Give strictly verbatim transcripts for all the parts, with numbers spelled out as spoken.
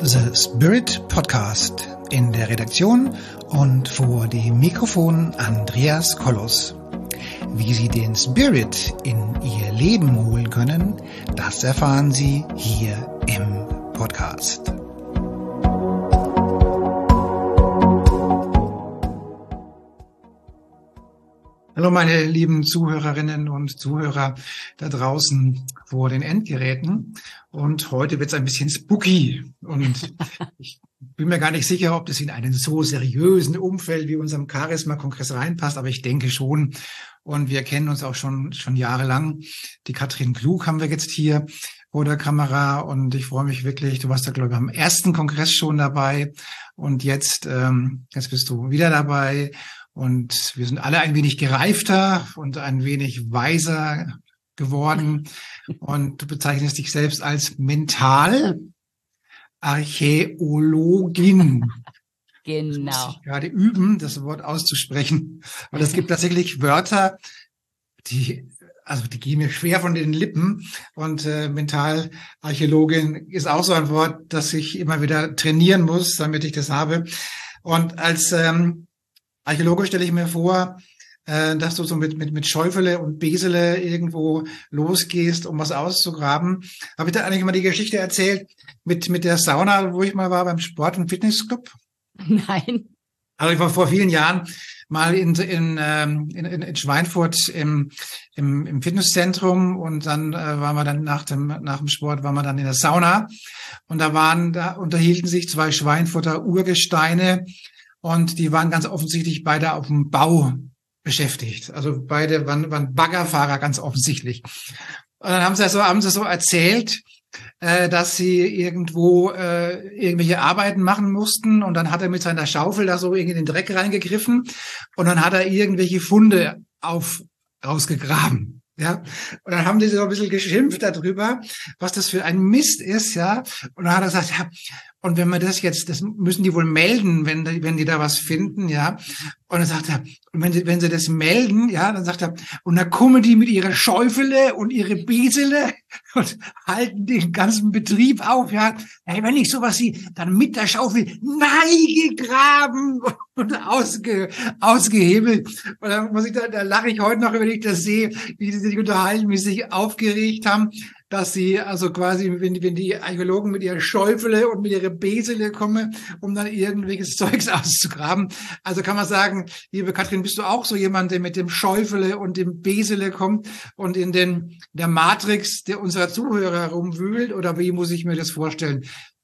The Spirit Podcast. In der Redaktion und vor dem Mikrofon Andreas Kollos. Wie Sie den Spirit in Ihr Leben holen können, das erfahren Sie hier im Podcast. Hallo meine lieben Zuhörerinnen und Zuhörer da draußen vor den Endgeräten. Und heute wird es ein bisschen spooky. Und ich bin mir gar nicht sicher, ob das in einen so seriösen Umfeld wie unserem Charisma-Kongress reinpasst, aber ich denke schon. Und wir kennen uns auch schon schon jahrelang. Die Katrin Klug haben wir jetzt hier vor der Kamera und ich freue mich wirklich. Du warst da, glaube ich, am ersten Kongress schon dabei und jetzt, ähm, jetzt bist du wieder dabei. Und wir sind alle ein wenig gereifter und ein wenig weiser geworden. Und du bezeichnest dich selbst als Mentalarchäologin. Genau. Das muss ich gerade üben, das Wort auszusprechen. Weil es gibt tatsächlich Wörter, die, also die gehen mir schwer von den Lippen. Und äh, Mentalarchäologin ist auch so ein Wort, das ich immer wieder trainieren muss, damit ich das habe. Und als ähm, Archäologe stelle ich mir vor, äh, dass du so mit, mit, mit Schäufele und Besele irgendwo losgehst, um was auszugraben. Habe ich da eigentlich mal die Geschichte erzählt mit, mit der Sauna, wo ich mal war beim Sport- und Fitnessclub? Nein. Also ich war vor vielen Jahren mal in, in, in, in, in Schweinfurt im, im, im Fitnesszentrum und dann äh, waren wir dann nach dem, nach dem Sport waren wir dann in der Sauna und da waren, da unterhielten sich zwei Schweinfurter Urgesteine. Und die waren ganz offensichtlich beide auf dem Bau beschäftigt. Also beide waren, waren Baggerfahrer, ganz offensichtlich. Und dann haben sie so, haben sie so erzählt, äh, dass sie irgendwo äh, irgendwelche Arbeiten machen mussten. Und dann hat er mit seiner Schaufel da so irgendwie in den Dreck reingegriffen. Und dann hat er irgendwelche Funde auf rausgegraben. Ja, und dann haben die so ein bisschen geschimpft darüber, was das für ein Mist ist, ja. Und dann hat er gesagt, ja, und wenn wir das jetzt, das müssen die wohl melden, wenn die, wenn die da was finden, ja. Und dann sagt er, und wenn sie, wenn sie das melden, ja, dann sagt er, und dann kommen die mit ihrer Schäufele und ihre Besele und halten den ganzen Betrieb auf, ja. Hey, wenn ich sowas sehe, dann mit der Schaufel neigegraben und ausge, ausgehebelt. Und dann muss ich da, da lache ich heute noch, wenn ich das sehe, wie die sich unterhalten, wie sie sich aufgeregt haben, dass sie also quasi, wenn die, wenn die Archäologen mit ihrer Schäufele und mit ihrer Besele kommen, um dann irgendwelches Zeugs auszugraben. Also kann man sagen, liebe Katrin, bist du auch so jemand, der mit dem Schäufele und dem Besele kommt und in den der Matrix der unserer Zuhörer rumwühlt? Oder wie muss ich mir das vorstellen?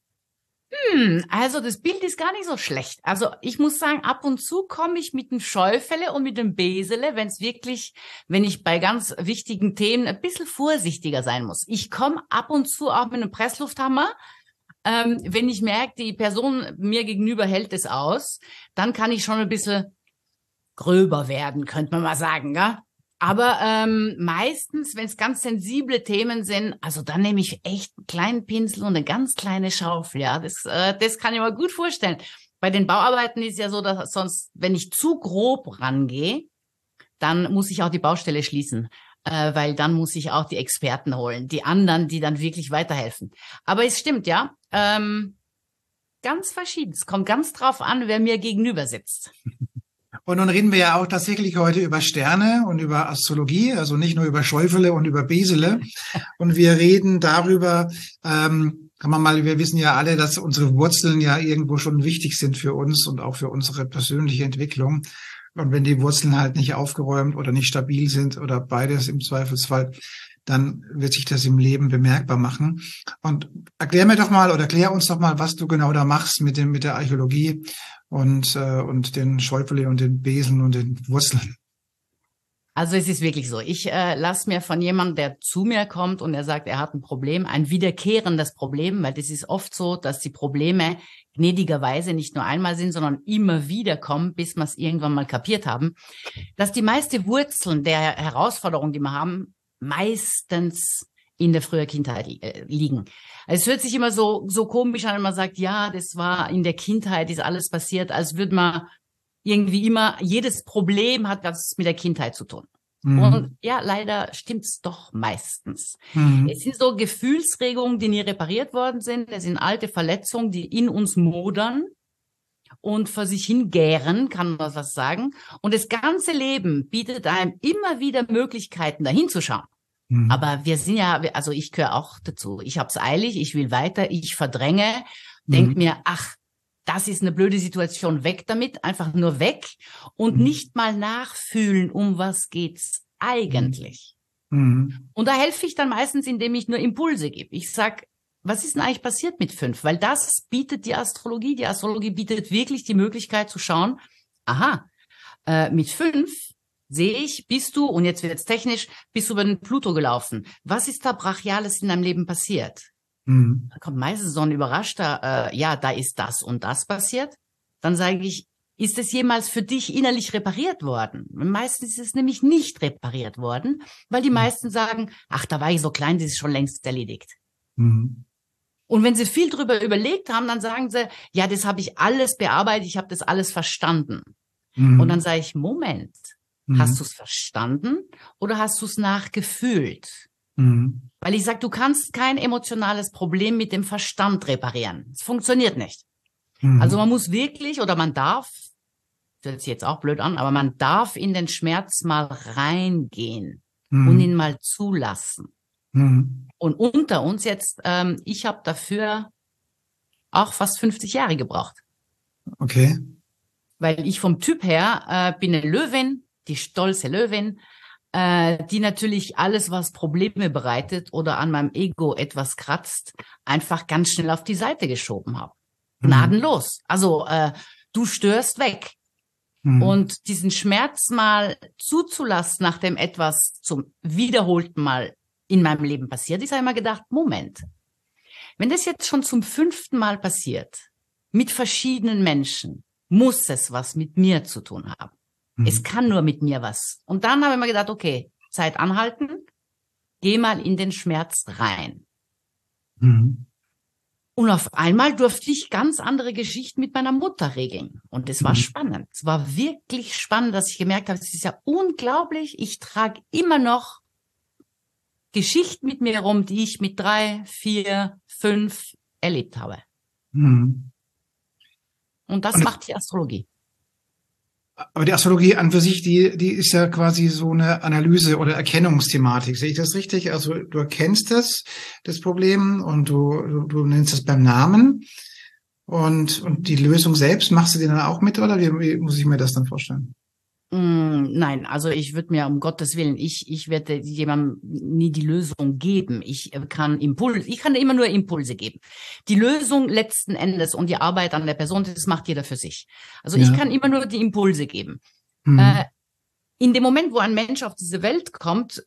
Hm, also das Bild ist gar nicht so schlecht. Also ich muss sagen, ab und zu komme ich mit dem Schäufele und mit dem Besele, wenn es wirklich, wenn ich bei ganz wichtigen Themen ein bisschen vorsichtiger sein muss. Ich komme ab und zu auch mit einem Presslufthammer. Ähm, wenn ich merke, die Person mir gegenüber hält es aus, dann kann ich schon ein bisschen gröber werden, könnte man mal sagen, ja. Aber ähm, meistens, wenn es ganz sensible Themen sind, also dann nehme ich echt einen kleinen Pinsel und eine ganz kleine Schaufel. Ja, das, äh, das kann ich mir gut vorstellen. Bei den Bauarbeiten ist ja so, dass sonst, wenn ich zu grob rangehe, dann muss ich auch die Baustelle schließen, äh, weil dann muss ich auch die Experten holen, die anderen, die dann wirklich weiterhelfen. Aber es stimmt, ja, ähm, ganz verschieden. Es kommt ganz drauf an, wer mir gegenüber sitzt. Und nun reden wir ja auch tatsächlich heute über Sterne und über Astrologie, also nicht nur über Schäufele und über Besele. Und wir reden darüber, ähm, kann man mal, wir wissen ja alle, dass unsere Wurzeln ja irgendwo schon wichtig sind für uns und auch für unsere persönliche Entwicklung. Und wenn die Wurzeln halt nicht aufgeräumt oder nicht stabil sind oder beides im Zweifelsfall, dann wird sich das im Leben bemerkbar machen. Und erklär mir doch mal oder erklär uns doch mal, was du genau da machst mit dem mit der Archäologie und äh, und den Schäufele und den Besen und den Wurzeln. Also es ist wirklich so. Ich äh, lasse mir von jemandem, der zu mir kommt und er sagt, er hat ein Problem, ein wiederkehrendes Problem, weil das ist oft so, dass die Probleme gnädigerweise nicht nur einmal sind, sondern immer wieder kommen, bis wir es irgendwann mal kapiert haben, dass die meiste Wurzeln der Herausforderungen, die wir haben, meistens in der frühen Kindheit äh, liegen. Es hört sich immer so so komisch an, wenn man sagt, ja, das war in der Kindheit, ist alles passiert, als würde man irgendwie immer, jedes Problem hat was mit der Kindheit zu tun. Mhm. Und ja, leider stimmt's doch meistens. Mhm. Es sind so Gefühlsregungen, die nie repariert worden sind. Es sind alte Verletzungen, die in uns modern und vor sich hingären, kann man was sagen. Und das ganze Leben bietet einem immer wieder Möglichkeiten, dahin zu schauen. Mhm. Aber wir sind ja, also ich gehöre auch dazu. Ich hab's eilig, ich will weiter, ich verdränge, Mhm. denk mir, ach, das ist eine blöde Situation, weg damit, einfach nur weg und Mhm. nicht mal nachfühlen, um was geht's eigentlich. Mhm. Und da helfe ich dann meistens, indem ich nur Impulse gebe. Ich sag, was ist denn eigentlich passiert mit fünf? Weil das bietet die Astrologie. Die Astrologie bietet wirklich die Möglichkeit zu schauen, aha, äh, mit fünf sehe ich, bist du, und jetzt wird's technisch, bist du über den Pluto gelaufen. Was ist da Brachiales in deinem Leben passiert? Mhm. Da kommt meistens so ein überraschter, äh, ja, da ist das und das passiert. Dann sage ich, ist es jemals für dich innerlich repariert worden? Meistens ist es nämlich nicht repariert worden, weil die meisten sagen, ach, da war ich so klein, das ist schon längst erledigt. Mhm. Und wenn sie viel drüber überlegt haben, dann sagen sie, ja, das habe ich alles bearbeitet, ich habe das alles verstanden. Mhm. Und dann sage ich, Moment, Mhm. hast du es verstanden oder hast du es nachgefühlt? Mhm. Weil ich sage, du kannst kein emotionales Problem mit dem Verstand reparieren. Es funktioniert nicht. Mhm. Also man muss wirklich oder man darf, das hört sich jetzt auch blöd an, aber man darf in den Schmerz mal reingehen Mhm. und ihn mal zulassen. Mhm. Und unter uns jetzt, ähm, ich habe dafür auch fast fünfzig Jahre gebraucht. Okay. Weil ich vom Typ her äh, bin eine Löwin, die stolze Löwin, äh, die natürlich alles, was Probleme bereitet oder an meinem Ego etwas kratzt, einfach ganz schnell auf die Seite geschoben habe. Mhm. Gnadenlos. Also äh, du störst weg. Mhm. Und diesen Schmerz mal zuzulassen, nachdem etwas zum wiederholten Mal in meinem Leben passiert ist, habe ich immer gedacht, Moment, wenn das jetzt schon zum fünften Mal passiert, mit verschiedenen Menschen, muss es was mit mir zu tun haben. Mhm. Es kann nur mit mir was. Und dann habe ich mir gedacht, okay, Zeit anhalten, geh mal in den Schmerz rein. Mhm. Und auf einmal durfte ich ganz andere Geschichten mit meiner Mutter regeln. Und es war Mhm. spannend. Es war wirklich spannend, dass ich gemerkt habe, es ist ja unglaublich. Ich trage immer noch Geschichten mit mir herum, die ich mit drei, vier, fünf erlebt habe. Mhm. Und das Und macht die Astrologie. aber die Astrologie an für sich, die, die ist ja quasi so eine Analyse- oder Erkennungsthematik. Sehe ich das richtig? Also du erkennst das, das Problem, und du, du, du nennst es beim Namen. Und, und die Lösung selbst, machst du die dann auch mit, oder wie, wie muss ich mir das dann vorstellen? Mm, nein, also ich würde mir um Gottes Willen, ich, ich werde jemandem nie die Lösung geben. Ich äh, kann Impulse, ich kann immer nur Impulse geben. Die Lösung letzten Endes und die Arbeit an der Person, das macht jeder für sich. Also ich Ja. kann immer nur die Impulse geben. Mhm. Äh, in dem Moment, wo ein Mensch auf diese Welt kommt,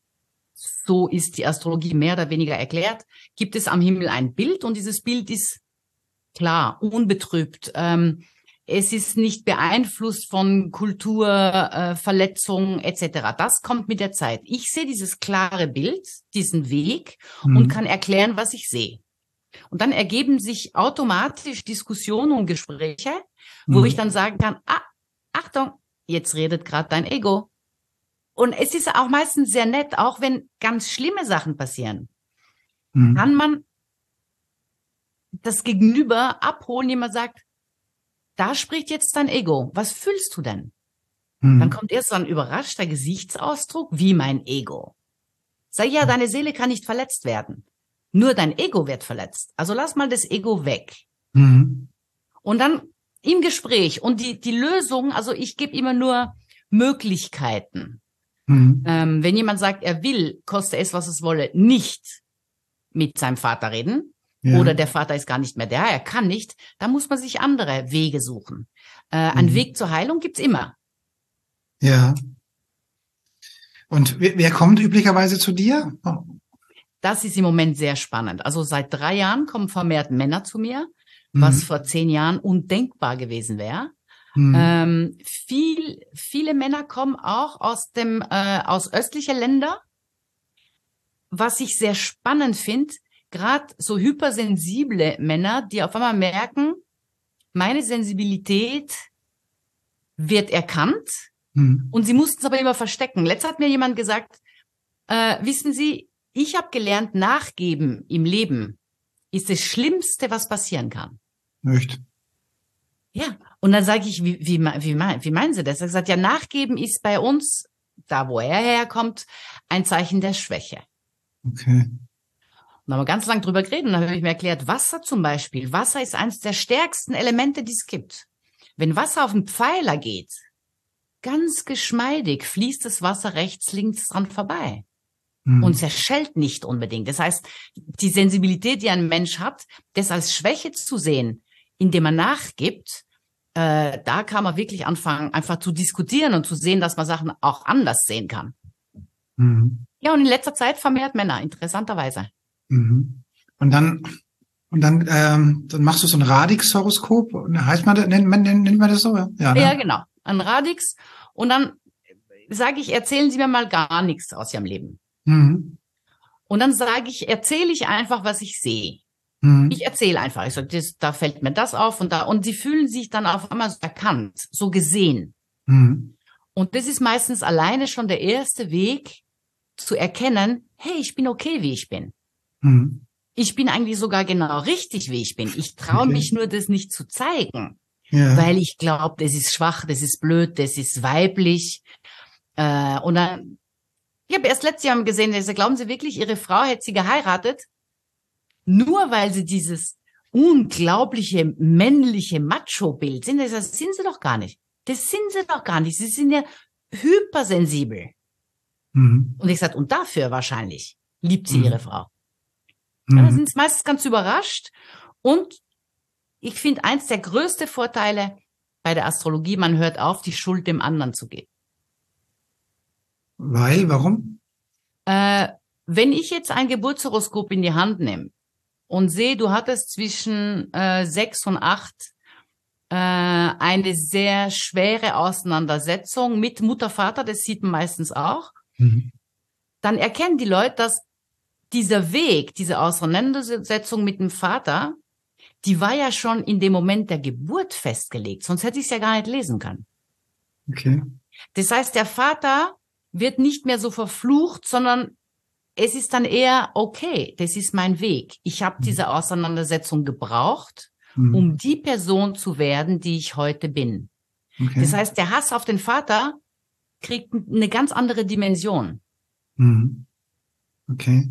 so ist die Astrologie mehr oder weniger erklärt, gibt es am Himmel ein Bild, und dieses Bild ist klar, unbetrübt. Ähm, es ist nicht beeinflusst von Kultur, äh, Verletzungen et cetera. Das kommt mit der Zeit. Ich sehe dieses klare Bild, diesen Weg, Mhm. und kann erklären, was ich sehe. Und dann ergeben sich automatisch Diskussionen und Gespräche, wo Mhm. ich dann sagen kann, ah, Achtung, jetzt redet gerade dein Ego. Und es ist auch meistens sehr nett, auch wenn ganz schlimme Sachen passieren, Mhm. kann man das Gegenüber abholen, jemand sagt, da spricht jetzt dein Ego. Was fühlst du denn? Mhm. Dann kommt erst so ein überraschter Gesichtsausdruck, wie mein Ego. Sag ja, deine Seele kann nicht verletzt werden. Nur dein Ego wird verletzt. Also lass mal das Ego weg. Mhm. Und dann im Gespräch und die, die Lösung, also ich gebe immer nur Möglichkeiten. Mhm. Ähm, wenn jemand sagt, er will, koste es, was es wolle, nicht mit seinem Vater reden, Ja. oder der Vater ist gar nicht mehr da, er kann nicht, dann muss man sich andere Wege suchen. Äh, einen Mhm. Weg zur Heilung gibt's immer. Ja. Und wer, wer kommt üblicherweise zu dir? Oh. Das ist im Moment sehr spannend. Also seit drei Jahren kommen vermehrt Männer zu mir, Mhm. was vor zehn Jahren undenkbar gewesen wäre. Mhm. Ähm, viel, viele Männer kommen auch aus dem äh, aus östlichen Ländern. Was ich sehr spannend finde, gerade so hypersensible Männer, die auf einmal merken, meine Sensibilität wird erkannt, Mhm. Und sie mussten es aber immer verstecken. Letztes hat mir jemand gesagt, äh, wissen Sie, ich habe gelernt, nachgeben im Leben ist das Schlimmste, was passieren kann. Echt? Ja, und dann sage ich, wie, wie, wie, wie meinen Sie das? Er hat gesagt, ja, nachgeben ist bei uns, da wo er herkommt, ein Zeichen der Schwäche. Okay. Und da haben wir ganz lang drüber geredet und dann habe ich mir erklärt, Wasser zum Beispiel. Wasser ist eines der stärksten Elemente, die es gibt. Wenn Wasser auf einen Pfeiler geht, ganz geschmeidig fließt das Wasser rechts, links dran vorbei. Mhm. Und zerschellt nicht unbedingt. Das heißt, die Sensibilität, die ein Mensch hat, das als Schwäche zu sehen, indem er nachgibt, äh, da kann man wirklich anfangen, einfach zu diskutieren und zu sehen, dass man Sachen auch anders sehen kann. Mhm. Ja, und in letzter Zeit vermehrt Männer, interessanterweise. Mhm. Und dann, und dann, ähm, dann machst du so ein Radix-Horoskop. Heißt man, nennt man, nennt man das so? Ja, ja, ne? Ja, genau. Ein Radix. Und dann sage ich, erzählen Sie mir mal gar nichts aus Ihrem Leben. Mhm. Und dann sage ich, erzähle ich einfach, was ich sehe. Mhm. Ich erzähle einfach. Ich so, das, da fällt mir das auf und da. Und sie fühlen sich dann auf einmal so erkannt, so gesehen. Mhm. Und das ist meistens alleine schon der erste Weg zu erkennen, hey, ich bin okay, wie ich bin. Mhm. Ich bin eigentlich sogar genau richtig, wie ich bin. Ich traue Okay. mich nur, das nicht zu zeigen, Ja. weil ich glaube, das ist schwach, das ist blöd, das ist weiblich. Äh, und dann, ich habe erst letztes Jahr gesehen, dass, glauben Sie wirklich, Ihre Frau hätte Sie geheiratet, nur weil sie dieses unglaubliche männliche Macho-Bild sind. Das sind sie doch gar nicht. Das sind sie doch gar nicht. Sie sind ja hypersensibel. Mhm. Und ich sage, und dafür wahrscheinlich liebt sie Mhm. ihre Frau. Ja, da Mhm. sind sie meistens ganz überrascht. Und ich finde, eins der größten Vorteile bei der Astrologie, man hört auf, die Schuld dem anderen zu geben. Weil, warum? Äh, wenn ich jetzt ein Geburtshoroskop in die Hand nehme und sehe, du hattest zwischen äh, sechs und acht äh, eine sehr schwere Auseinandersetzung mit Mutter, Vater, das sieht man meistens auch, Mhm. dann erkennen die Leute, dass dieser Weg, diese Auseinandersetzung mit dem Vater, die war ja schon in dem Moment der Geburt festgelegt, sonst hätte ich es ja gar nicht lesen können. Okay. Das heißt, der Vater wird nicht mehr so verflucht, sondern es ist dann eher, okay, das ist mein Weg. Ich habe diese Auseinandersetzung gebraucht, Mhm. um die Person zu werden, die ich heute bin. Okay. Das heißt, der Hass auf den Vater kriegt eine ganz andere Dimension. Mhm. Okay.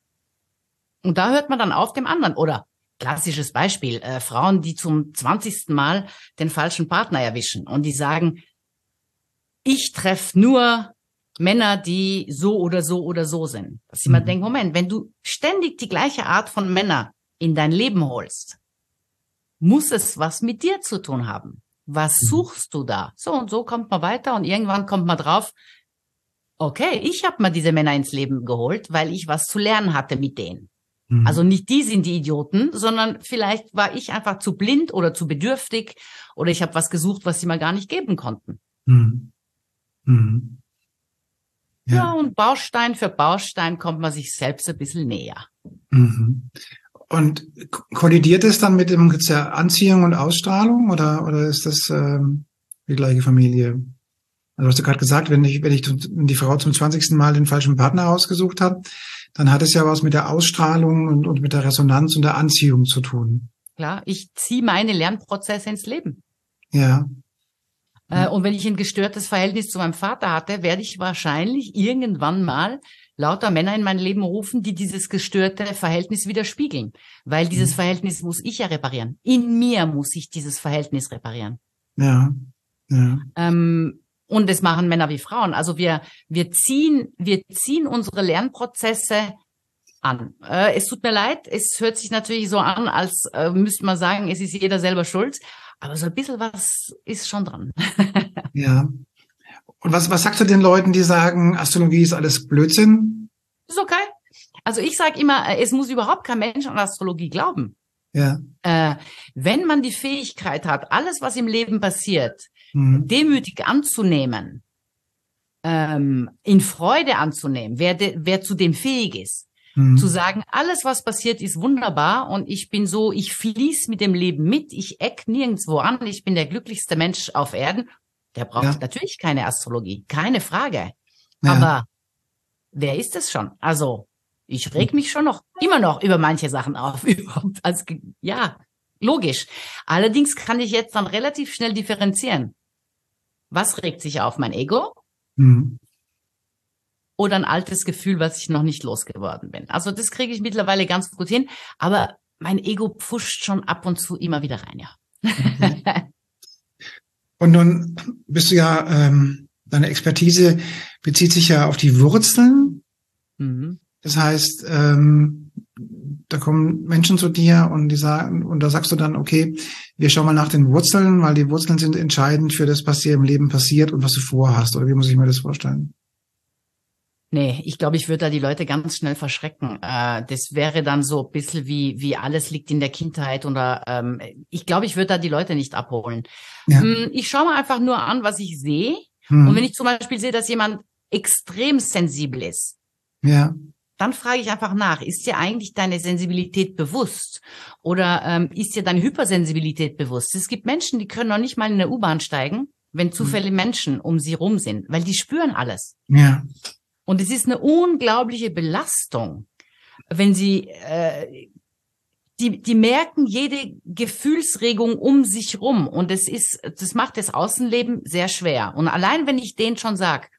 Und da hört man dann auf dem anderen. Oder klassisches Beispiel, äh, Frauen, die zum zwanzigsten Mal den falschen Partner erwischen und die sagen, ich treffe nur Männer, die so oder so oder so sind. Dass jemand Mhm. denkt, Moment, wenn du ständig die gleiche Art von Männer in dein Leben holst, muss es was mit dir zu tun haben. Was suchst du da? So und so kommt man weiter und irgendwann kommt man drauf, okay, ich habe mal diese Männer ins Leben geholt, weil ich was zu lernen hatte mit denen. Mhm. Also nicht die sind die Idioten, sondern vielleicht war ich einfach zu blind oder zu bedürftig oder ich habe was gesucht, was sie mir gar nicht geben konnten. Mhm. Mhm. Ja. Ja. Und Baustein für Baustein kommt man sich selbst ein bisschen näher. Mhm. Und k- kollidiert es dann mit dem gibt's ja Anziehung und Ausstrahlung oder oder ist das ähm, die gleiche Familie? Also hast du gerade gesagt, wenn ich wenn ich wenn die Frau zum zwanzigsten Mal den falschen Partner ausgesucht hat, dann hat es ja was mit der Ausstrahlung und, und mit der Resonanz und der Anziehung zu tun. Klar, ich ziehe meine Lernprozesse ins Leben. Ja. Äh, und wenn ich ein gestörtes Verhältnis zu meinem Vater hatte, werde ich wahrscheinlich irgendwann mal lauter Männer in mein Leben rufen, die dieses gestörte Verhältnis widerspiegeln. Weil dieses Mhm. Verhältnis muss ich ja reparieren. In mir muss ich dieses Verhältnis reparieren. Ja. Ja. Ähm, und das machen Männer wie Frauen. Also wir, wir ziehen, wir ziehen unsere Lernprozesse an. Äh, es tut mir leid, es hört sich natürlich so an, als äh, müsste man sagen, es ist jeder selber schuld. Aber so ein bisschen was ist schon dran. Ja. Und was was sagst du den Leuten, die sagen, Astrologie ist alles Blödsinn? Ist okay. Also ich sage immer, äh, es muss überhaupt kein Mensch an Astrologie glauben. Ja. Äh, wenn man die Fähigkeit hat, alles, was im Leben passiert, Mhm. demütig anzunehmen, ähm, in Freude anzunehmen, wer, de, wer zu dem fähig ist, Mhm. zu sagen, alles, was passiert, ist wunderbar und ich bin so, ich fließe mit dem Leben mit, ich eck nirgendwo an, ich bin der glücklichste Mensch auf Erden, Der braucht Ja. natürlich keine Astrologie, keine Frage. Ja. Aber wer ist es schon? Also, ich reg mich schon noch, immer noch über manche Sachen auf. Überhaupt. Also, ja, logisch. Allerdings kann ich jetzt dann relativ schnell differenzieren. Was regt sich auf? Mein Ego Mhm. oder ein altes Gefühl, was ich noch nicht losgeworden bin? Also, das kriege ich mittlerweile ganz gut hin. Aber mein Ego pfuscht schon ab und zu immer wieder rein, ja. Okay. Und nun bist du ja, ähm, deine Expertise bezieht sich ja auf die Wurzeln. Mhm. Das heißt, ähm, da kommen Menschen zu dir und die sagen, und da sagst du dann, okay, wir schauen mal nach den Wurzeln, weil die Wurzeln sind entscheidend für das, was dir im Leben passiert und was du vorhast. Oder wie muss ich mir das vorstellen? Nee, ich glaube, ich würde da die Leute ganz schnell verschrecken. Äh, das wäre dann so ein bisschen wie, wie alles liegt in der Kindheit oder ähm, ich glaube, ich würde da die Leute nicht abholen. Ja. Mm, Ich schaue mir einfach nur an, was ich sehe. Hm. Und wenn ich zum Beispiel sehe, dass jemand extrem sensibel ist, Ja. dann frage ich einfach nach, ist dir eigentlich deine Sensibilität bewusst? Oder ähm, ist dir deine Hypersensibilität bewusst? Es gibt Menschen, die können noch nicht mal in der U-Bahn steigen, wenn zufällig Menschen um sie rum sind, weil die spüren alles. Ja. Und es ist eine unglaubliche Belastung, wenn sie, äh, die, die merken jede Gefühlsregung um sich rum. Und es ist, das macht das Außenleben sehr schwer. Und allein wenn ich denen schon sag,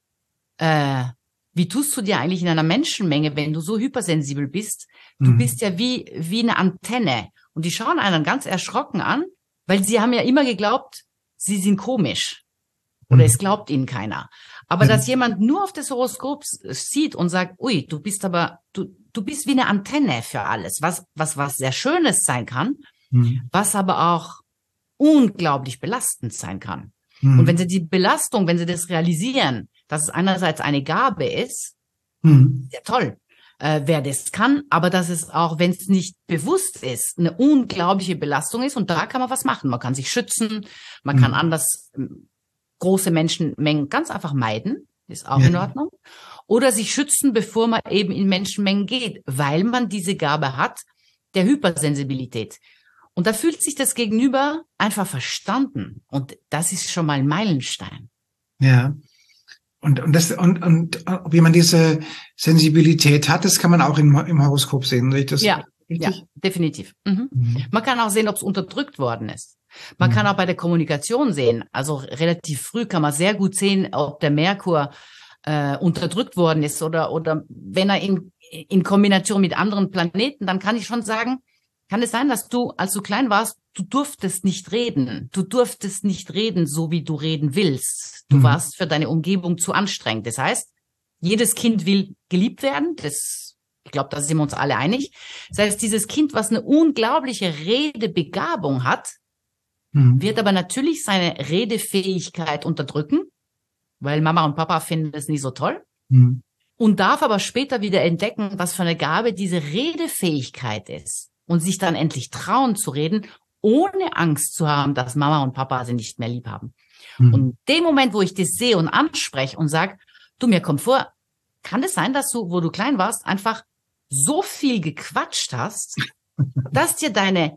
äh, wie tust du dir eigentlich in einer Menschenmenge, wenn du so hypersensibel bist? Du Mhm. bist ja wie, wie eine Antenne. Und die schauen einen ganz erschrocken an, weil sie haben ja immer geglaubt, sie sind komisch. Oder Mhm. es glaubt ihnen keiner. Aber Ja. dass jemand nur auf das Horoskop sieht und sagt, ui, du bist aber, du, du bist wie eine Antenne für alles, was, was, was sehr Schönes sein kann, Mhm. was aber auch unglaublich belastend sein kann. Mhm. Und wenn sie die Belastung, wenn sie das realisieren, dass es einerseits eine Gabe ist, Mhm. sehr toll, äh, wer das kann, aber dass es auch, wenn es nicht bewusst ist, eine unglaubliche Belastung ist und da kann man was machen. Man kann sich schützen, man kann Mhm. anders ähm, große Menschenmengen ganz einfach meiden, ist auch Ja. in Ordnung. Oder sich schützen, bevor man eben in Menschenmengen geht, weil man diese Gabe hat, der Hypersensibilität. Und da fühlt sich das Gegenüber einfach verstanden. Und das ist schon mal ein Meilenstein. Ja. Und, und das, und, und, ob jemand diese Sensibilität hat, das kann man auch im, im Horoskop sehen, richtig? Das, Ja, richtig? ja, definitiv. Mhm. Mhm. Man kann auch sehen, ob es unterdrückt worden ist. Man Mhm. kann auch bei der Kommunikation sehen, also relativ früh kann man sehr gut sehen, ob der Merkur äh, unterdrückt worden ist oder oder wenn er in in Kombination mit anderen Planeten, dann kann ich schon sagen, kann es sein, dass du, als du klein warst, du durftest nicht reden. Du durftest nicht reden, so wie du reden willst. Du Mhm. warst für deine Umgebung zu anstrengend. Das heißt, jedes Kind will geliebt werden. Das, ich glaube, da sind wir uns alle einig. Das heißt, dieses Kind, was eine unglaubliche Redebegabung hat, Mhm. wird aber natürlich seine Redefähigkeit unterdrücken, weil Mama und Papa finden das nicht so toll. Mhm. Und darf aber später wieder entdecken, was für eine Gabe diese Redefähigkeit ist. Und sich dann endlich trauen zu reden, ohne Angst zu haben, dass Mama und Papa sie nicht mehr lieb haben. Mhm. Und in dem Moment, wo ich das sehe und anspreche und sage, du, mir kommt vor, kann es sein, dass du, wo du klein warst, einfach so viel gequatscht hast, dass dir deine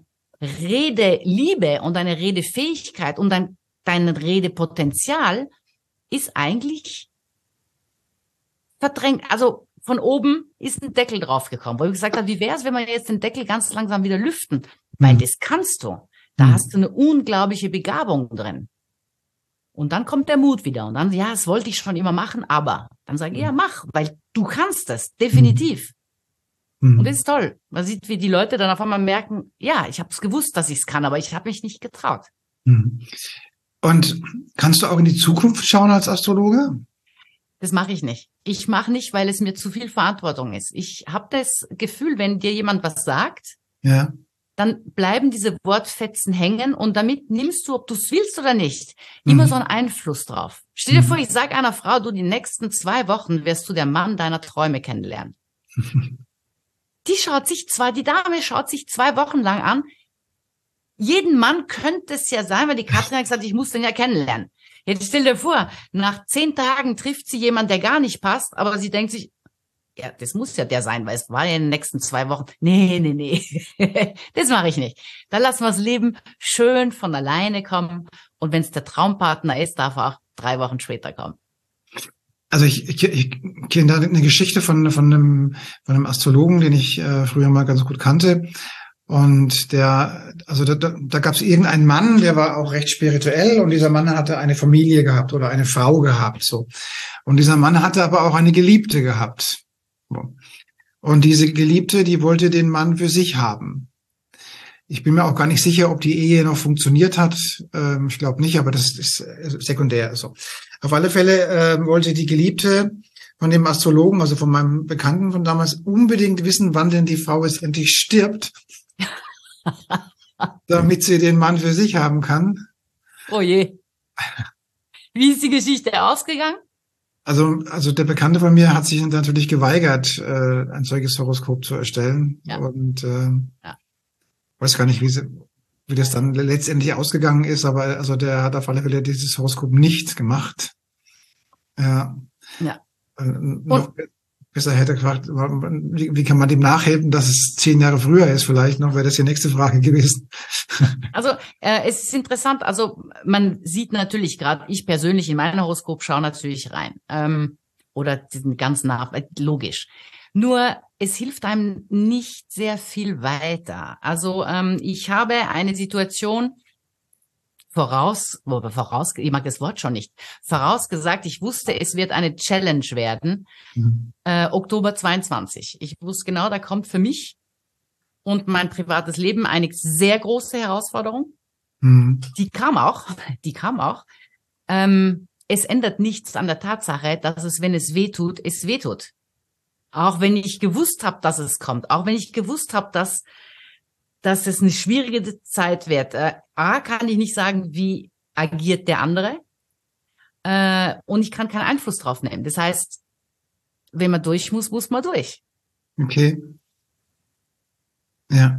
Redeliebe und deine Redefähigkeit und dein, dein Redepotenzial ist eigentlich verdrängt. Also von oben ist ein Deckel draufgekommen, wo ich gesagt habe, wie wäre es, wenn wir jetzt den Deckel ganz langsam wieder lüften? Weil Mhm. das kannst du. Da Mhm. hast du eine unglaubliche Begabung drin. Und dann kommt der Mut wieder. Und dann, ja, das wollte ich schon immer machen, aber dann sage ich, ja, mach, weil du kannst das, definitiv. Mhm. Und das ist toll. Man sieht, wie die Leute dann auf einmal merken, ja, ich habe es gewusst, dass ich es kann, aber ich habe mich nicht getraut. Mhm. Und kannst du auch in die Zukunft schauen als Astrologe? Das mache ich nicht. Ich mache nicht, weil es mir zu viel Verantwortung ist. Ich habe das Gefühl, wenn dir jemand was sagt, Ja. dann bleiben diese Wortfetzen hängen und damit nimmst du, ob du es willst oder nicht, immer Mhm. so einen Einfluss drauf. Stell dir Mhm. vor, ich sage einer Frau, du, die nächsten zwei Wochen wirst du der Mann deiner Träume kennenlernen. Die schaut sich zwar, die Dame schaut sich zwei Wochen lang an. Jeden Mann könnte es ja sein, weil die Katrin hat gesagt, ich muss den ja kennenlernen. Jetzt stell dir vor, nach zehn Tagen trifft sie jemanden, der gar nicht passt, aber sie denkt sich, ja, das muss ja der sein, weil es war ja in den nächsten zwei Wochen. Nee, nee, nee, das mache ich nicht. Da lassen wir das Leben schön von alleine kommen Und wenn es der Traumpartner ist, darf er auch drei Wochen später kommen. Also ich, ich, ich kenne da eine Geschichte von, von, einem, von einem Astrologen, den ich äh, früher mal ganz gut kannte. Und der, also da, da, da gab es irgendeinen Mann, der war auch recht spirituell, und dieser Mann hatte eine Familie gehabt oder eine Frau gehabt, so. Und dieser Mann hatte aber auch eine Geliebte gehabt. Und diese Geliebte, die wollte den Mann für sich haben. Ich bin mir auch gar nicht sicher, ob die Ehe noch funktioniert hat. Ähm, ich glaube nicht, aber das ist sekundär. So. Auf alle Fälle äh, wollte die Geliebte von dem Astrologen, also von meinem Bekannten von damals, unbedingt wissen, wann denn die Frau jetzt endlich stirbt, damit sie den Mann für sich haben kann. Oh je. Wie ist die Geschichte ausgegangen? Also, also der Bekannte von mir hat sich natürlich geweigert, äh, ein solches Horoskop zu erstellen. Ja. Und äh, ja. weiß gar nicht, wie, sie, wie das dann letztendlich ausgegangen ist, aber also der hat auf alle Fälle dieses Horoskop nicht gemacht. Ja. Ja. Äh, noch besser hätte gefragt, wie, wie kann man dem nachhelfen, dass es zehn Jahre früher ist vielleicht noch, wäre das die nächste Frage gewesen. Also äh, es ist interessant, also man sieht natürlich gerade, ich persönlich in mein Horoskop schaue natürlich rein. Ähm, oder diesen ganzen nach, logisch. Nur es hilft einem nicht sehr viel weiter. Also ähm, ich habe eine Situation voraus, wo voraus, ich mag das Wort schon nicht, vorausgesagt, ich wusste, es wird eine Challenge werden, mhm. äh, Oktober zweiundzwanzig. Ich wusste genau, da kommt für mich und mein privates Leben eine sehr große Herausforderung. Mhm. Die kam auch, die kam auch. Ähm, es ändert nichts an der Tatsache, dass es, wenn es weh tut, es weh tut. Auch wenn ich gewusst habe, dass es kommt, auch wenn ich gewusst habe, dass dass es eine schwierige Zeit wird. Äh, A, kann ich nicht sagen, wie agiert der andere. Äh, und ich kann keinen Einfluss drauf nehmen. Das heißt, wenn man durch muss, muss man durch. Okay. Ja.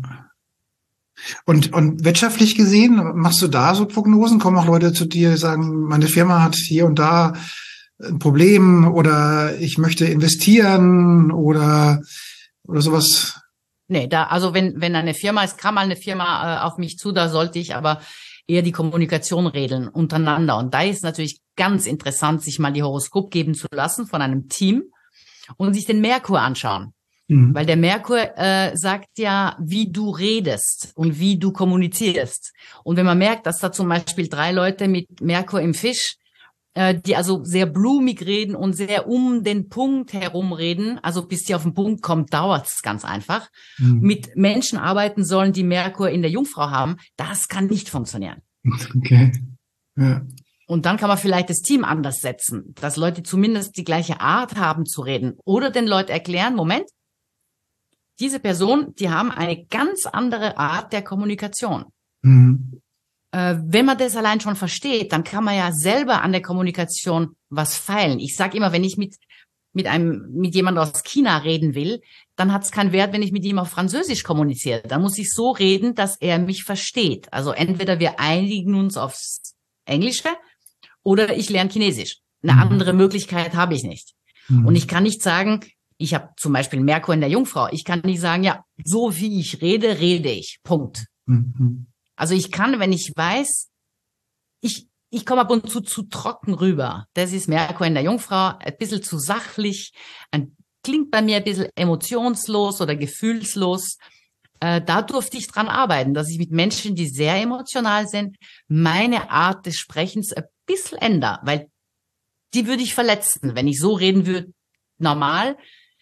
Und, und wirtschaftlich gesehen, machst du da so Prognosen? Kommen auch Leute zu dir, die sagen, meine Firma hat hier und da ein Problem oder ich möchte investieren oder, oder sowas? Nee, da, also wenn, wenn eine Firma, es kam mal eine Firma äh, auf mich zu, da sollte ich aber eher die Kommunikation regeln untereinander. Und da ist natürlich ganz interessant, sich mal die Horoskop geben zu lassen von einem Team und sich den Merkur anschauen. Mhm. Weil der Merkur äh, sagt ja, wie du redest und wie du kommunizierst. Und wenn man merkt, dass da zum Beispiel drei Leute mit Merkur im Fisch, die also sehr blumig reden und sehr um den Punkt herum reden, also bis die auf den Punkt kommt, dauert es ganz einfach, mhm. mit Menschen arbeiten sollen, die Merkur in der Jungfrau haben, das kann nicht funktionieren. Okay. Ja. Und dann kann man vielleicht das Team anders setzen, dass Leute zumindest die gleiche Art haben zu reden oder den Leuten erklären, Moment, diese Person, die haben eine ganz andere Art der Kommunikation. Mhm. Wenn man das allein schon versteht, dann kann man ja selber an der Kommunikation was feilen. Ich sage immer, wenn ich mit mit einem mit jemandem aus China reden will, dann hat es keinen Wert, wenn ich mit ihm auf Französisch kommuniziere. Dann muss ich so reden, dass er mich versteht. Also entweder wir einigen uns aufs Englische oder ich lerne Chinesisch. Eine mhm. andere Möglichkeit habe ich nicht. Mhm. Und ich kann nicht sagen, ich habe zum Beispiel Merkur in der Jungfrau. Ich kann nicht sagen, ja, so wie ich rede, rede ich. Punkt. Mhm. Also ich kann, wenn ich weiß, ich ich komme ab und zu zu trocken rüber. Das ist Merkur in der Jungfrau, ein bisschen zu sachlich, ein, klingt bei mir ein bisschen emotionslos oder gefühlslos. Äh, da durfte ich dran arbeiten, dass ich mit Menschen, die sehr emotional sind, meine Art des Sprechens ein bisschen ändere, weil die würde ich verletzen, wenn ich so reden würde, normal.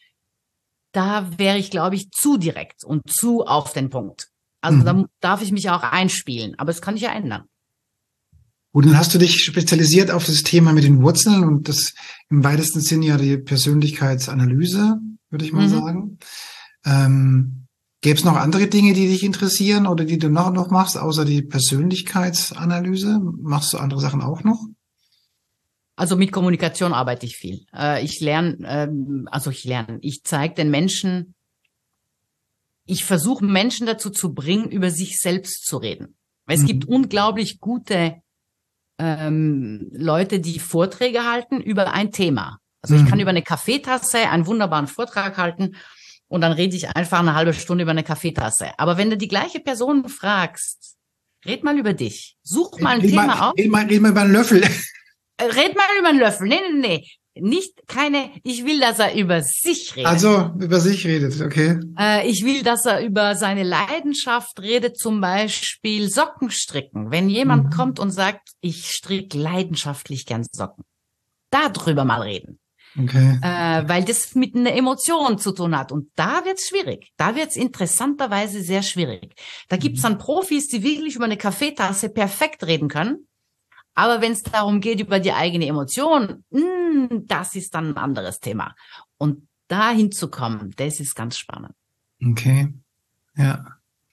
Da wäre ich, glaube ich, zu direkt und zu auf den Punkt. Also mhm. da darf ich mich auch einspielen, aber das kann ich ja ändern. Gut, dann hast du dich spezialisiert auf das Thema mit den Wurzeln und das im weitesten Sinne ja die Persönlichkeitsanalyse, würde ich mal mhm. sagen. Ähm, gäbe es noch andere Dinge, die dich interessieren oder die du noch, noch machst, außer die Persönlichkeitsanalyse? Machst du andere Sachen auch noch? Also mit Kommunikation arbeite ich viel. Äh, ich lerne, ähm, also ich lerne, ich zeige den Menschen, ich versuche Menschen dazu zu bringen, über sich selbst zu reden. Weil es mhm. gibt unglaublich gute ähm, Leute, die Vorträge halten über ein Thema. Also mhm. ich kann über eine Kaffeetasse einen wunderbaren Vortrag halten und dann rede ich einfach eine halbe Stunde über eine Kaffeetasse. Aber wenn du die gleiche Person fragst, Red mal über dich. Such mal ein red Thema mal, auf. Red mal, red mal über einen Löffel. Red mal über einen Löffel. Nee, nee, nee. Nicht keine, ich will, dass er über sich redet. Also, über sich redet, okay. Äh, ich will, dass er über seine Leidenschaft redet, zum Beispiel Socken stricken. Wenn jemand Mhm. kommt und sagt, ich stricke leidenschaftlich gern Socken. Darüber mal reden. Okay. Äh, weil das mit einer Emotion zu tun hat. Und da wird's schwierig. Da wird's interessanterweise sehr schwierig. Da gibt's dann Profis, die wirklich über eine Kaffeetasse perfekt reden können. Aber wenn es darum geht, über die eigene Emotion, mh, das ist dann ein anderes Thema. Und da hinzukommen, das ist ganz spannend. Okay. Ja.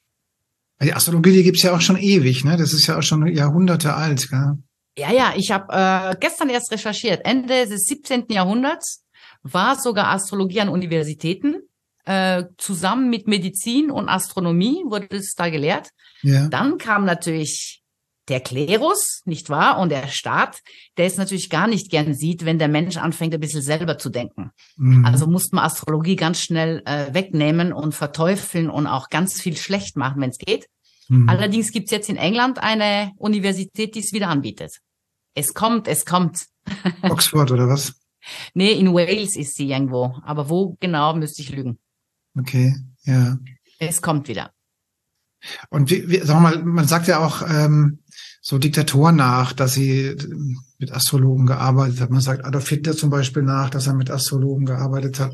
Die Astrologie, die gibt's ja auch schon ewig, ne? Das ist ja auch schon Jahrhunderte alt, gell? Ja, ja, ich habe äh, gestern erst recherchiert. Ende des siebzehnten. Jahrhunderts war sogar Astrologie an Universitäten. Äh, zusammen mit Medizin und Astronomie wurde es da gelehrt. Ja. Dann kam natürlich der Klerus, nicht wahr? Und der Staat, der es natürlich gar nicht gern sieht, wenn der Mensch anfängt, ein bisschen selber zu denken. Mhm. Also musste man Astrologie ganz schnell äh, wegnehmen und verteufeln und auch ganz viel schlecht machen, wenn es geht. Mhm. Allerdings gibt's jetzt in England eine Universität, die es wieder anbietet. Es kommt, es kommt. Oxford oder was? Nee, in Wales ist sie irgendwo. Aber wo genau, müsste ich lügen. Okay, ja. Es kommt wieder. Und wie, wie, sag mal, man sagt ja auch ähm, so Diktatoren nach, dass sie mit Astrologen gearbeitet haben. Man sagt Adolf Hitler zum Beispiel nach, dass er mit Astrologen gearbeitet hat.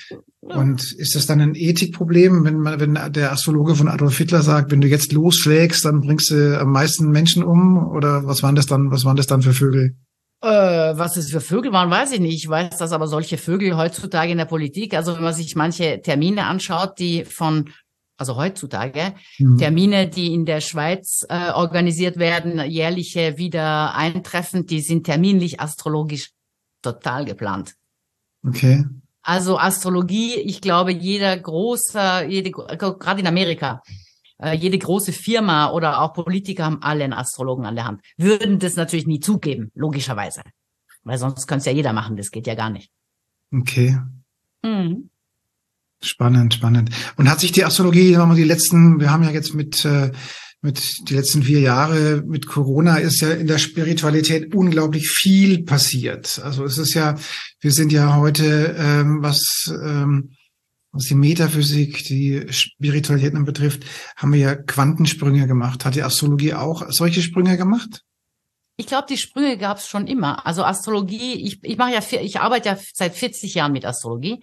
Und ist das dann ein Ethikproblem, wenn man, wenn der Astrologe von Adolf Hitler sagt, wenn du jetzt losschlägst, dann bringst du am meisten Menschen um? Oder was waren das dann, was waren das dann für Vögel? Äh, was es für Vögel waren, weiß ich nicht. Ich weiß, dass aber solche Vögel heutzutage in der Politik, also wenn man sich manche Termine anschaut, die von, also heutzutage, Hm. Termine, die in der Schweiz äh, organisiert werden, jährliche wieder eintreffen, die sind terminlich astrologisch total geplant. Okay. Also Astrologie, ich glaube, jeder große, jede, gerade in Amerika, äh, jede große Firma oder auch Politiker haben alle einen Astrologen an der Hand. Würden das natürlich nie zugeben, logischerweise. Weil sonst könnte es ja jeder machen, das geht ja gar nicht. Okay. Mhm. Spannend, spannend. Und hat sich die Astrologie, sagen wir mal, die letzten, wir haben ja jetzt mit, äh, mit die letzten vier Jahre mit Corona ist ja in der Spiritualität unglaublich viel passiert. Also es ist ja, wir sind ja heute, ähm, was, ähm, was die Metaphysik, die Spiritualität betrifft, haben wir ja Quantensprünge gemacht. Hat die Astrologie auch solche Sprünge gemacht? Ich glaube, die Sprünge gab es schon immer. Also Astrologie, ich, ich mache ja, ich arbeite ja seit vierzig Jahren mit Astrologie.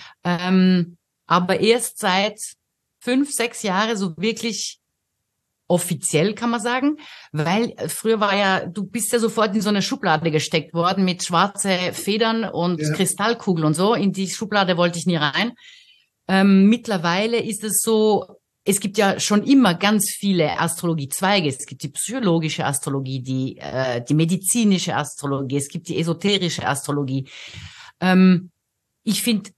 Ähm, aber erst seit fünf, sechs Jahre so wirklich offiziell, kann man sagen, weil früher war ja, du bist ja sofort in so eine Schublade gesteckt worden mit schwarze Federn und Ja. Kristallkugeln und so. In die Schublade wollte ich nie rein. Ähm, mittlerweile ist es so, es gibt ja schon immer ganz viele Astrologiezweige. Es gibt die psychologische Astrologie, die, äh, die medizinische Astrologie, es gibt die esoterische Astrologie. Ähm, ich finde,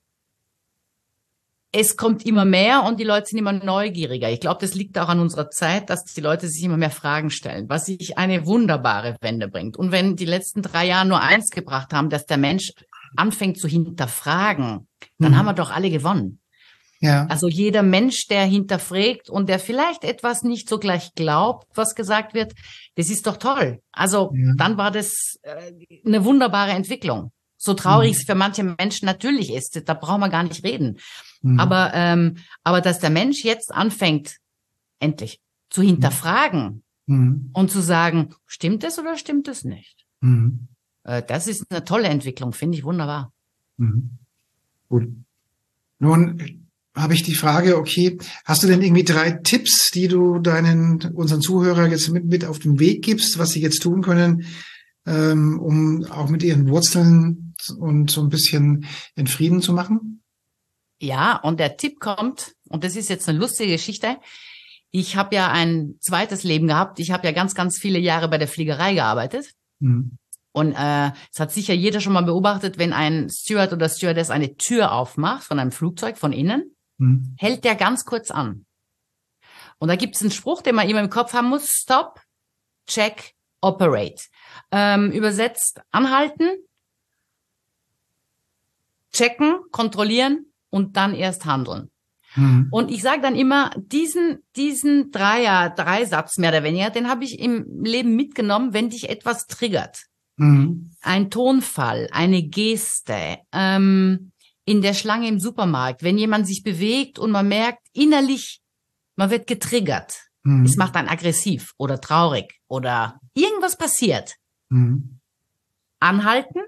es kommt immer mehr und die Leute sind immer neugieriger. Ich glaube, das liegt auch an unserer Zeit, dass die Leute sich immer mehr Fragen stellen, was sich eine wunderbare Wende bringt. Und wenn die letzten drei Jahre nur eins gebracht haben, dass der Mensch anfängt zu hinterfragen, dann Mhm. haben wir doch alle gewonnen. Ja. Also jeder Mensch, der hinterfragt und der vielleicht etwas nicht so gleich glaubt, was gesagt wird, das ist doch toll. Also Ja. dann war das äh, eine wunderbare Entwicklung. So traurig Mhm. es für manche Menschen natürlich ist, da brauchen wir gar nicht reden. Mhm. Aber, ähm, aber dass der Mensch jetzt anfängt, endlich zu hinterfragen Mhm. und zu sagen, stimmt es oder stimmt es nicht? Mhm. Äh, das ist eine tolle Entwicklung, finde ich wunderbar. Mhm. Gut. Nun habe ich die Frage, okay, hast du denn irgendwie drei Tipps, die du deinen, unseren Zuhörern jetzt mit, mit auf den Weg gibst, was sie jetzt tun können, ähm, um auch mit ihren Wurzeln und so ein bisschen in Frieden zu machen? Ja, und der Tipp kommt, und das ist jetzt eine lustige Geschichte. Ich habe ja ein zweites Leben gehabt. Ich habe ja ganz, ganz viele Jahre bei der Fliegerei gearbeitet. Mhm. Und äh, es hat sicher jeder schon mal beobachtet, wenn ein Steward oder Stewardess eine Tür aufmacht von einem Flugzeug von innen, Mhm. hält der ganz kurz an. Und da gibt es einen Spruch, den man immer im Kopf haben muss: Stop, check, operate. Ähm, übersetzt: anhalten, checken, kontrollieren und dann erst handeln. Mhm. Und ich sage dann immer, diesen, diesen Dreier, Dreisatz mehr oder weniger, den habe ich im Leben mitgenommen, wenn dich etwas triggert. Mhm. Ein Tonfall, eine Geste, ähm, in der Schlange im Supermarkt, wenn jemand sich bewegt und man merkt innerlich, man wird getriggert. Mhm. Es macht einen aggressiv oder traurig oder irgendwas passiert. Mhm. Anhalten,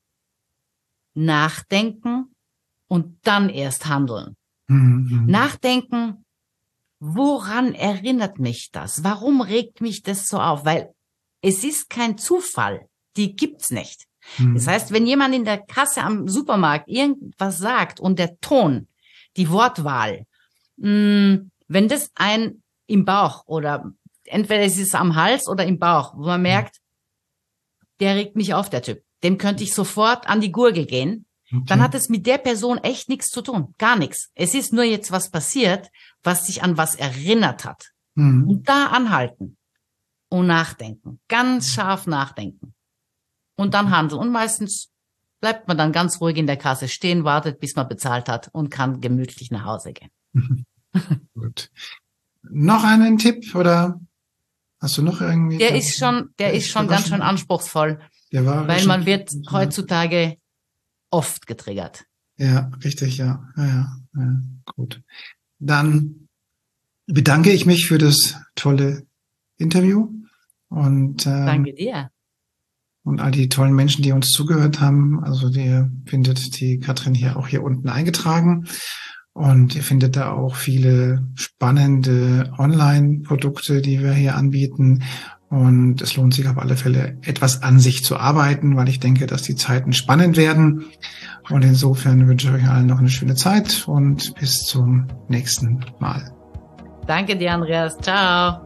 nachdenken und dann erst handeln. Mhm. Nachdenken, woran erinnert mich das? Warum regt mich das so auf? Weil es ist kein Zufall, die gibt's nicht. Mhm. Das heißt, wenn jemand in der Kasse am Supermarkt irgendwas sagt und der Ton, die Wortwahl, mh, wenn das ein im Bauch oder entweder es ist am Hals oder im Bauch, wo man merkt, der regt mich auf, der Typ. Dem könnte ich sofort an die Gurgel gehen. Okay. Dann hat es mit der Person echt nichts zu tun. Gar nichts. Es ist nur jetzt was passiert, was sich an was erinnert hat. Mhm. Und da anhalten und nachdenken. Ganz scharf nachdenken. Und dann handeln. Und meistens bleibt man dann ganz ruhig in der Kasse stehen, wartet, bis man bezahlt hat und kann gemütlich nach Hause gehen. Gut. Noch einen Tipp oder hast du noch irgendwie? Der ist schon, der, der ist schon ganz schön anspruchsvoll, der war weil man wird heutzutage oft getriggert. Ja, richtig, ja. Ja, ja, ja. Gut. Dann bedanke ich mich für das tolle Interview und äh, danke dir. Und all die tollen Menschen, die uns zugehört haben. Also ihr findet die Katrin hier auch hier unten eingetragen. Und ihr findet da auch viele spannende Online-Produkte, die wir hier anbieten. Und es lohnt sich auf alle Fälle, etwas an sich zu arbeiten, weil ich denke, dass die Zeiten spannend werden. Und insofern wünsche ich euch allen noch eine schöne Zeit und bis zum nächsten Mal. Danke dir, Andreas. Ciao.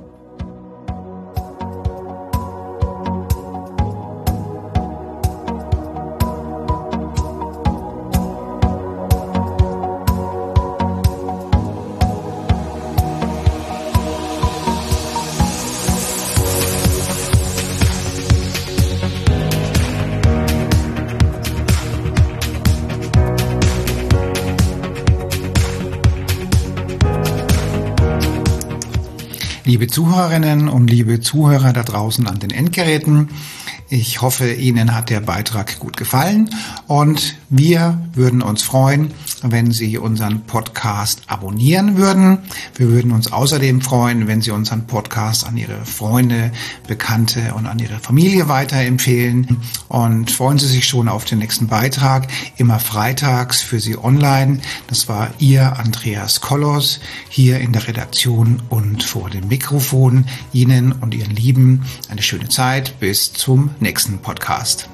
Liebe Zuhörerinnen und liebe Zuhörer da draußen an den Endgeräten, ich hoffe, Ihnen hat der Beitrag gut gefallen und wir würden uns freuen, wenn Sie unseren Podcast abonnieren würden. Wir würden uns außerdem freuen, wenn Sie unseren Podcast an Ihre Freunde, Bekannte und an Ihre Familie weiterempfehlen. Und freuen Sie sich schon auf den nächsten Beitrag, immer freitags für Sie online. Das war Ihr Andreas Kollos hier in der Redaktion und vor dem Mikrofon. Ihnen und Ihren Lieben eine schöne Zeit. Bis zum nächsten Podcast.